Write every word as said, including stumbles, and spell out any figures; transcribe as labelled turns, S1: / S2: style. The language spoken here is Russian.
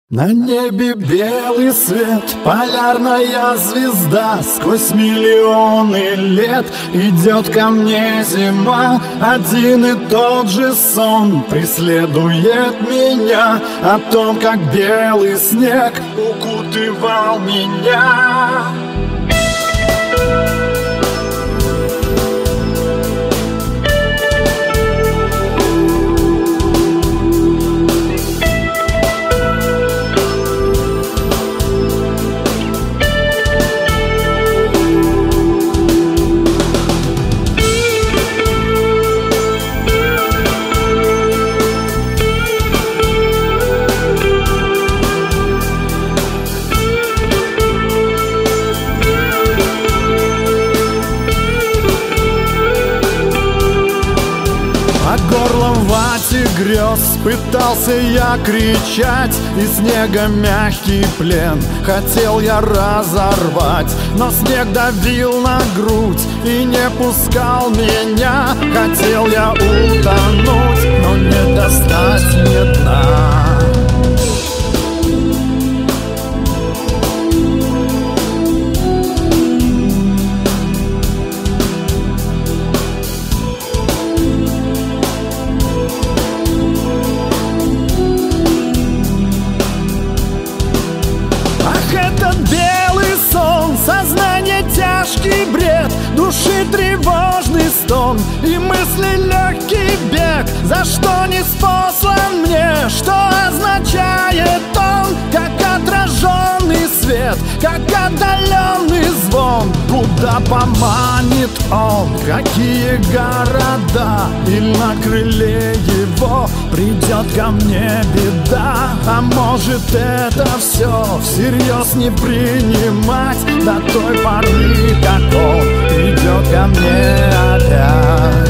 S1: На небе белый свет, полярная звезда. Сквозь миллионы лет идет ко мне зима. Один и тот же сон преследует меня, о том, как белый снег укутывал меня. Горлом в вате грез пытался я кричать, и снега мягкий плен хотел я разорвать. Но снег давил на грудь и не пускал меня. Хотел я утонуть, но не достать мне дна. Этот белый сон, сознание тяжкий бред, души тревожный стон и мысли легкий бег. За что не спослан мне, что означает он? Как отраженный свет, как отдаленный звон. Куда поманит он, какие города? Или на крыле его придет ко мне беда? А может, это все всерьез не принимать до той поры, как он придет ко мне опять?